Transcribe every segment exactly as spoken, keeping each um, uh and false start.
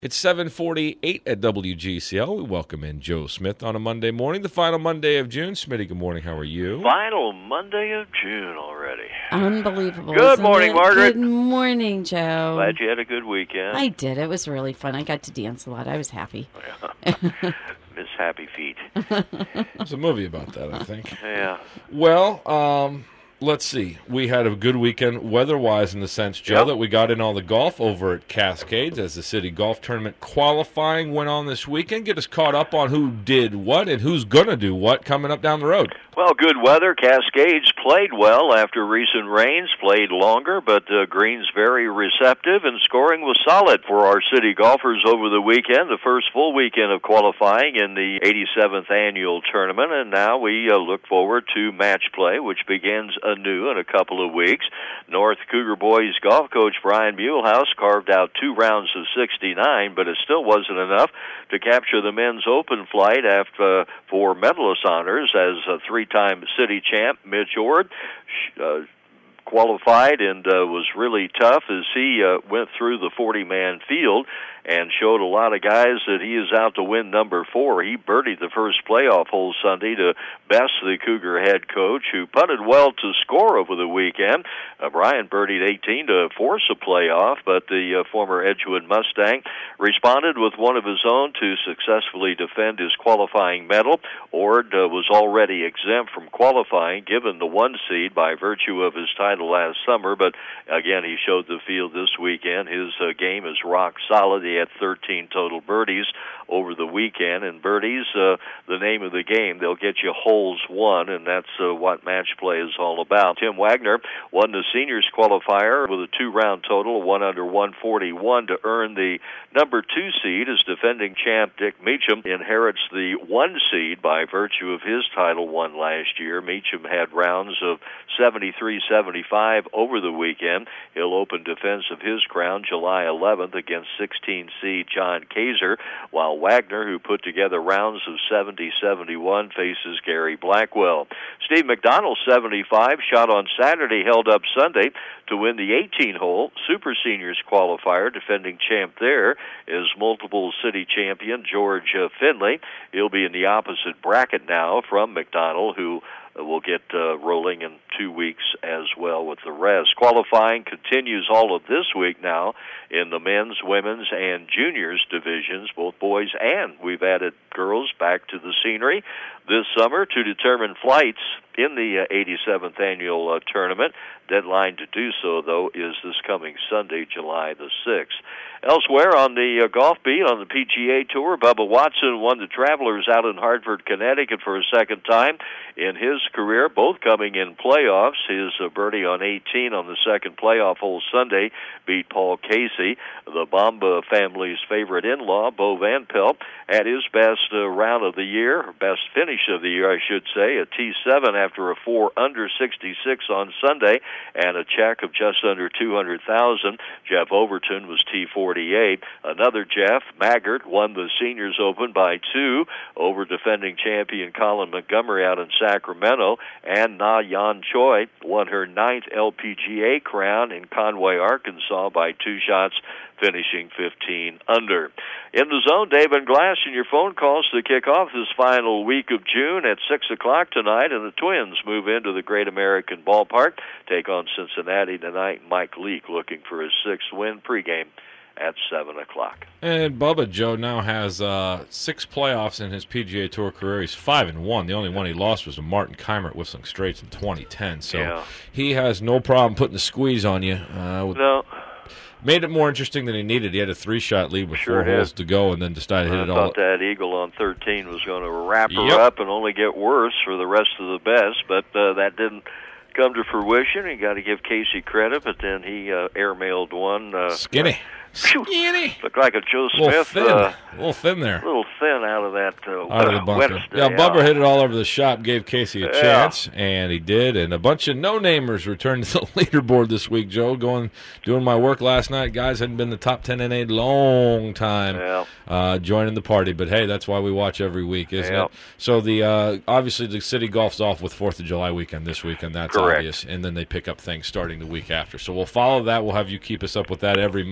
It's seven forty-eight at W G C L. We welcome in Joe Smith on a Monday morning, the final Monday of June. Smitty, good morning. How are you? Final Monday of June already. Unbelievable. Good morning, it? Margaret. Good morning, Joe. Glad you had a good weekend. I did. It was really fun. I got to dance a lot. I was happy. Miss Happy Feet. There's a movie about that, I think. Yeah. Well, um... let's see. We had a good weekend weather-wise in the sense, Joe, yep. that we got in all the golf over at Cascades as the City Golf Tournament qualifying went on this weekend. Get us caught up on who did what and who's going to do what coming up down the road. Well, good weather. Cascades played well after recent rains, played longer, but uh, greens very receptive, and scoring was solid for our city golfers over the weekend, the first full weekend of qualifying in the eighty-seventh annual tournament, and now we uh, look forward to match play, which begins anew in a couple of weeks. North Cougar Boys golf coach Brian Muehlhaus carved out two rounds of sixty-nine, but it still wasn't enough to capture the men's open flight after uh, for medalist honors as a three-time city champ Mitch Ord uh, qualified and uh, was really tough as he uh, went through the forty-man field and showed a lot of guys that he is out to win number four. He birdied the first playoff hole Sunday to best the Cougar head coach, who putted well to score over the weekend. Uh, Brian birdied eighteen to force a playoff, but the uh, former Edgewood Mustang responded with one of his own to successfully defend his qualifying medal. Ord uh, was already exempt from qualifying, given the one seed by virtue of his title last summer, but again, he showed the field this weekend. His uh, game is rock solid. He had thirteen total birdies over the weekend, and birdies, uh, the name of the game. They'll get you holes won, and that's uh, what match play is all about. Tim Wagner won the seniors qualifier with a two-round total of one under one forty-one to earn the number two seed, as defending champ Dick Meacham inherits the one seed by virtue of his title won last year. Meacham had rounds of seventy-three seventy-five over the weekend. He'll open defense of his crown July eleventh against sixteen seed John Kaiser, while Wagner, who put together rounds of seventy seventy-one, faces Gary Blackwell. Steve McDonald, seventy-five, shot on Saturday, held up Sunday to win the eighteen-hole Super Seniors qualifier. Defending champ there is multiple city champion George uh, Finley. He'll be in the opposite bracket now from McDonald, who We'll get uh, rolling in two weeks as well with the rest. Qualifying continues all of this week now in the men's, women's, and juniors divisions, both boys and we've added girls back to the scenery this summer to determine flights in the uh, eighty-seventh annual uh, tournament. Deadline to do so, though, is this coming Sunday, July the sixth. Elsewhere on the uh, golf beat on the P G A Tour, Bubba Watson won the Travelers out in Hartford, Connecticut for a second time in his career, both coming in playoffs. His uh, birdie on eighteen on the second playoff hole Sunday beat Paul Casey. The Bamba family's favorite in-law, Bo Van Pelt, had his best uh, round of the year, best finish of the year, I should say, a T seven after a four under sixty-six on Sunday and a check of just under two hundred thousand. Jeff Overton was T forty-eight. Another Jeff, Maggart, won the Seniors Open by two over defending champion Colin Montgomery out in Sacramento, and Na Yan Choi won her ninth L P G A crown in Conway, Arkansas by two shots, finishing fifteen under. In the zone, Dave and Glass and your phone calls to kick off this final week of June at six o'clock tonight, and the Twins move into the Great American Ballpark, take on Cincinnati tonight. Mike Leake looking for his sixth win. Pregame at seven o'clock. And Bubba Joe now has uh, six playoffs in his P G A Tour career. He's five and one. The only one he lost was to Martin Keimer at Whistling Straits in twenty ten. So yeah. He has no problem putting the squeeze on you. Uh, with, no. Made it more interesting than he needed. He had a three-shot lead with sure four did. holes to go, and then decided to hit I it all. I thought that eagle on thirteen was going to wrap her yep. up and only get worse for the rest of the best, but uh, that didn't come to fruition. You got to give Casey credit, but then he uh, airmailed one. Uh, Skinny. Phew, Skinny. looked like a Joe A little Smith. thin. Uh, a little thin there. A little thin out of that uh, out of the bunker. Wednesday. Yeah, Bubba hit it all over the shop, gave Casey a yeah. chance, and he did. And a bunch of no-namers returned to the leaderboard this week, Joe. Going, doing my work last night. Guys hadn't been in the top ten in a long time yeah. uh, joining the party. But, hey, that's why we watch every week, isn't yeah. it? So, the uh, obviously, the city golf's off with fourth of July weekend this weekend. That's Correct. obvious. And then they pick up things starting the week after. So we'll follow that. We'll have you keep us up with that every Monday.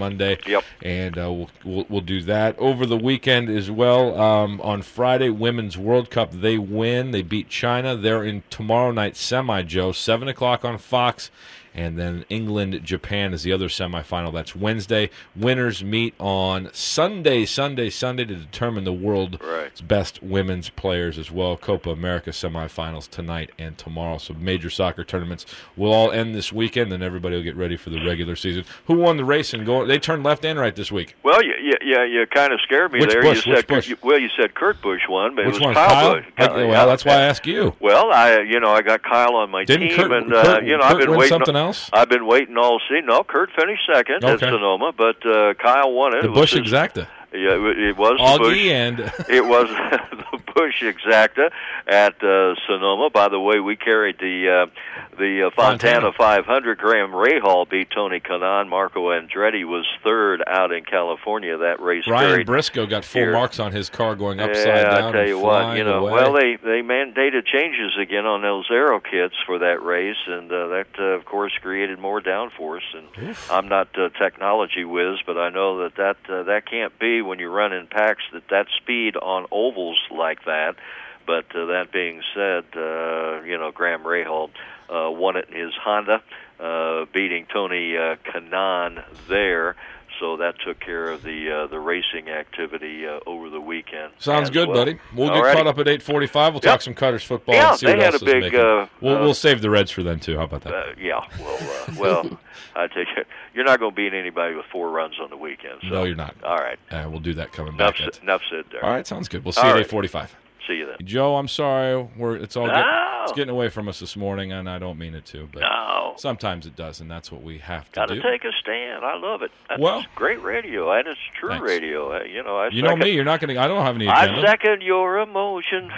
Yep. And uh, we'll, we'll we'll do that over the weekend as well. Um, on Friday, Women's World Cup, they win. They beat China. They're in tomorrow night semi, Joe, seven o'clock on Fox. And then England, Japan is the other semifinal. That's Wednesday. Winners meet on Sunday, Sunday, Sunday to determine the world's right. best women's players as well. Copa America semifinals tonight and tomorrow. So major soccer tournaments will all end this weekend, and everybody will get ready for the regular season. Who won the race and go? They turned left and right this week. Well, you, you, you, you kind of scared me Which there. Bush? You Which said, Bush? You, well, you said Kurt Busch won, but Which it was one? Kyle, Kyle? Busch. I, well, that's why I asked you. Well, I you know I got Kyle on my Didn't team, Kurt, and uh, Kurt, you know Kurt I've been win waiting. something else? I've been waiting all season. No, Kurt finished second Okay. at Sonoma, but uh, Kyle won it. The it Busch was his, Exacta. Yeah, it, it was the Augie Busch. and It was the Busch Exacta at uh, Sonoma. By the way, we carried the uh, the uh, Fontana, Fontana five hundred. Graham Rahal beat Tony Kanaan. Marco Andretti was third out in California. That race Ryan carried Briscoe got full here. marks on his car going upside yeah, down. I tell you and what, you know, away. well they they mandated changes again on those aero kits for that race, and uh, that uh, of course created more downforce. And Oof. I'm not a technology whiz, but I know that that uh, that can't be when you run in packs that that speed on ovals like that. But uh, that being said, uh, you know, Graham Rahal uh, won it in his Honda, uh, beating Tony uh, Kanaan there. So that took care of the uh, the racing activity uh, over the weekend. Sounds good, well. buddy. We'll Alrighty. get caught up at eight forty-five. We'll Yep. talk some Cutters football Yeah, and see they what had else a is big, making. uh, we'll, uh, we'll save the Reds for them, too. How about that? Uh, yeah, well, uh, well, I take it. You're not going to beat anybody with four runs on the weekend. So. No, you're not. All right. Uh, we'll do that coming Enough, back. At. enough said there. All right, sounds good. We'll see All you right. at eight forty-five. See you then. Joe, I'm sorry. We're it's all get, No. it's getting away from us this morning, and I don't mean it to, but No. sometimes it does, and that's what we have to Got to do. take a stand. I love it. That's Well- great radio, and it's true Thanks. radio. Uh, you know, I You know second, me. You're not going to. I don't have any agenda. I second your emotion.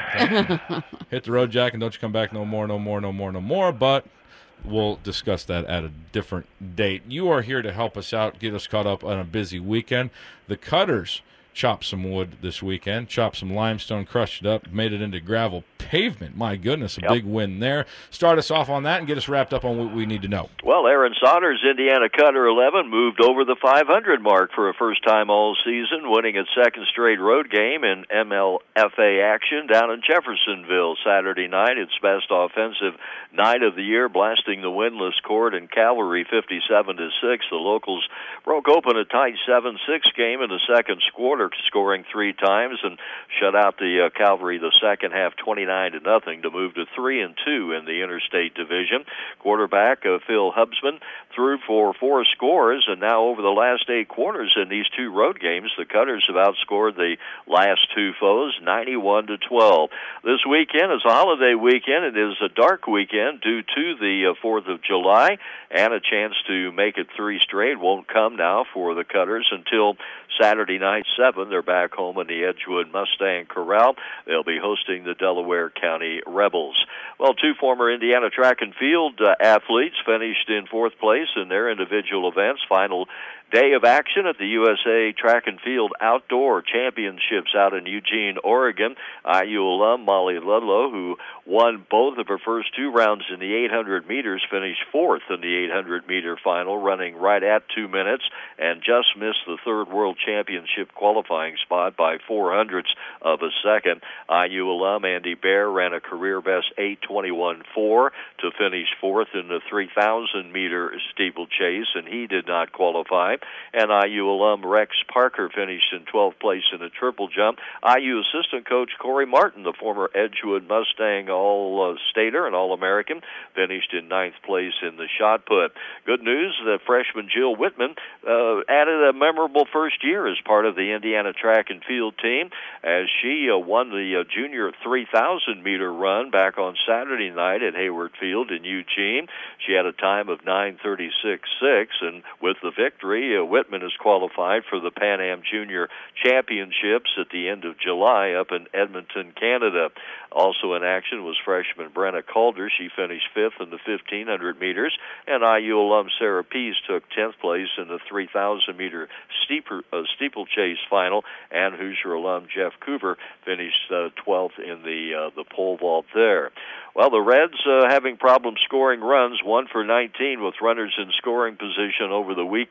Hit the road, Jack, and don't you come back no more, no more, no more, no more. But we'll discuss that at a different date. You are here to help us out, get us caught up on a busy weekend. The Cutters chopped some wood this weekend, chopped some limestone, crushed it up, made it into gravel pavement. My goodness, a Yep. big win there. Start us off on that and get us wrapped up on what we need to know. Well, Aaron Saunders, Indiana Cutter eleven, moved over the five hundred mark for a first time all season, winning its second straight road game in M L F A action down in Jeffersonville Saturday night. Its best offensive night of the year, blasting the winless Cord and Cavalry fifty-seven to six. The locals broke open a tight seven six game in the second quarter, scoring three times, and shut out the uh, Cavalry the second half twenty-nine to nothing to move to three and two in the Interstate Division. Quarterback uh, Phil Hubsman threw for four scores, and now over the last eight quarters in these two road games, the Cutters have outscored the last two foes ninety-one to twelve. This weekend is a holiday weekend. It is a dark weekend due to the uh, fourth of July, and a chance to make it three straight won't come now for the Cutters until Saturday night, seven. They're back home in the Edgewood Mustang Corral. They'll be hosting the Delaware County Rebels. Well, two former Indiana track and field uh, athletes finished in fourth place in their individual events. Final day of action at the U S A Track and Field Outdoor Championships out in Eugene, Oregon. I U alum Molly Ludlow, who won both of her first two rounds in the eight hundred meters, finished fourth in the eight hundred meter final, running right at two minutes, and just missed the third World Championship qualifying spot by four hundredths of a second. I U alum Andy Bear ran a career best eight twenty-one four to finish fourth in the three thousand meter steeplechase, and he did not qualify. And I U alum Rex Parker finished in twelfth place in the triple jump. I U assistant coach Corey Martin, the former Edgewood Mustang All-Stater and All-American, finished in ninth place in the shot put. Good news that freshman Jill Whitman uh, added a memorable first year as part of the Indiana track and field team, as she uh, won the uh, junior three thousand meter run back on Saturday night at Hayward Field in Eugene. She had a time of nine thirty-six six, and with the victory, Uh, Whitman is qualified for the Pan Am Junior Championships at the end of July up in Edmonton, Canada. Also in action was freshman Brenna Calder. She finished fifth in the fifteen hundred meters, and I U alum Sarah Pease took tenth place in the three thousand meter steeper, uh, steeplechase final, and Hoosier alum Jeff Cooper finished uh, twelfth in the uh, the pole vault there. Well, the Reds uh, having problems scoring runs, one for nineteen with runners in scoring position over the weekend.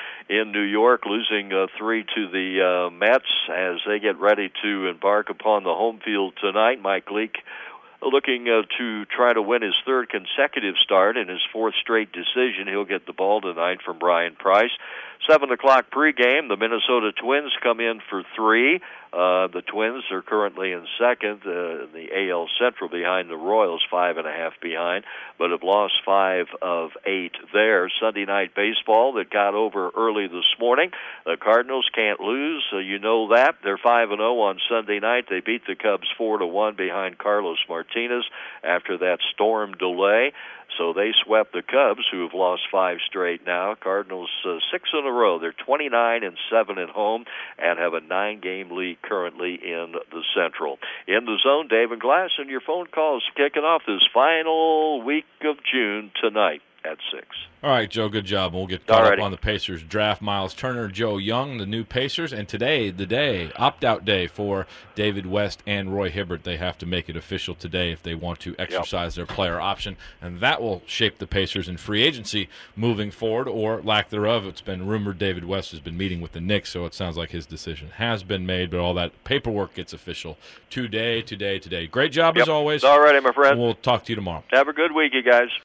in New York, losing uh, three to the uh, Mets as they get ready to embark upon the home field tonight. Mike Leake looking uh, to try to win his third consecutive start and his fourth straight decision. He'll get the ball tonight from Brian Price. Seven o'clock pregame. The Minnesota Twins come in for three. Uh, the Twins are currently in second, uh, the A L Central behind the Royals, five and a half behind, but have lost five of eight there. Sunday night baseball that got over early this morning. The Cardinals can't lose, so you know that. They're five and zero on Sunday night. They beat the Cubs four to one behind Carlos Martinez after that storm delay. So they swept the Cubs, who have lost five straight now. Cardinals uh, six in a row. They're twenty-nine and seven at home and have a nine-game lead currently in the Central. In the zone, David Glass, and your phone calls kicking off this final week of June tonight at six. All right, Joe, good job. We'll get caught Alrighty. up on the Pacers draft. Miles Turner, Joe Young, the new Pacers, and today, the day, opt-out day for David West and Roy Hibbert. They have to make it official today if they want to exercise yep. their player option, and that will shape the Pacers in free agency moving forward, or lack thereof. It's been rumored David West has been meeting with the Knicks, so it sounds like his decision has been made, but all that paperwork gets official today, today, today. Great job yep. as always. All righty, my friend. We'll talk to you tomorrow. Have a good week, you guys.